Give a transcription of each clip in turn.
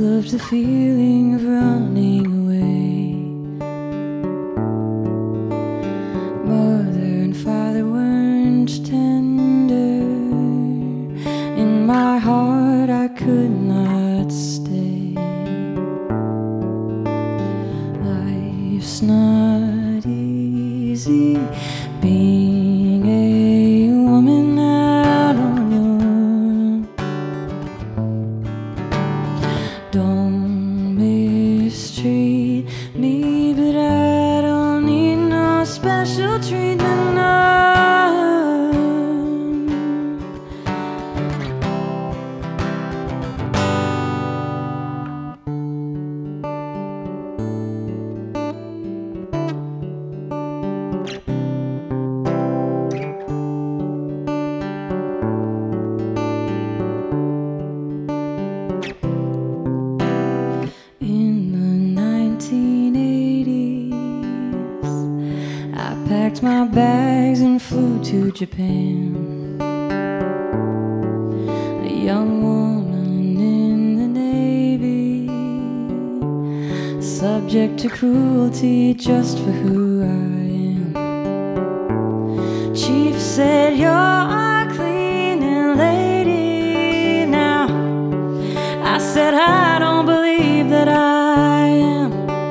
loved the feeling of running away. Mother and father weren't tender. In my heart I could not stay. Life's not easy being a woman out on your own. Don't mistreat me, but I don't need no special treatment, no. In the 1980s, I packed my bags and flew to Japan. A young woman in the Navy, subject to cruelty just for who I am. Chief said, "You're a cleaning lady now." I said, "I don't believe that I am.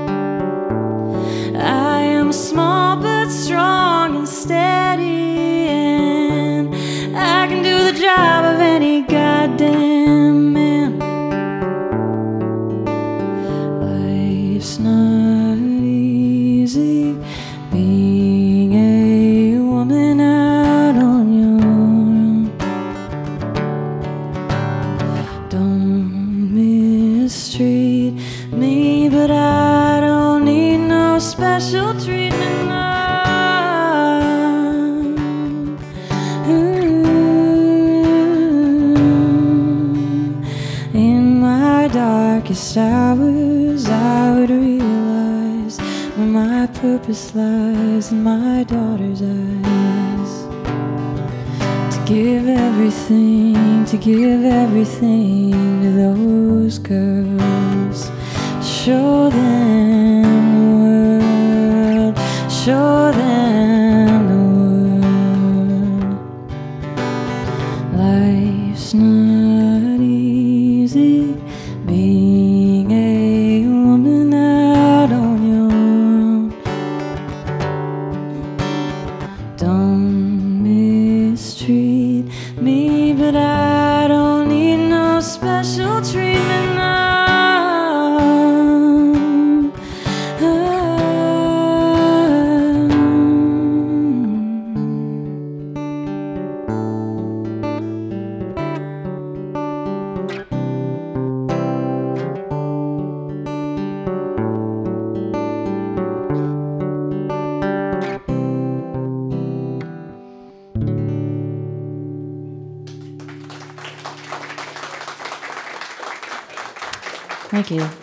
I am small but strong and steady, and I can do the job of any goddamn man." Life's not easy being a woman out on your own. Don't mistreat me, but I don't need no special treatment, no. In my darkest hours, I would realize where my purpose lies in my daughter's eyes. To give everything to those girls. Show them the world, show them the world. Life's not easy being a woman out on your own. Don't mistreat me, but I don't need no special treatment, no. Thank you.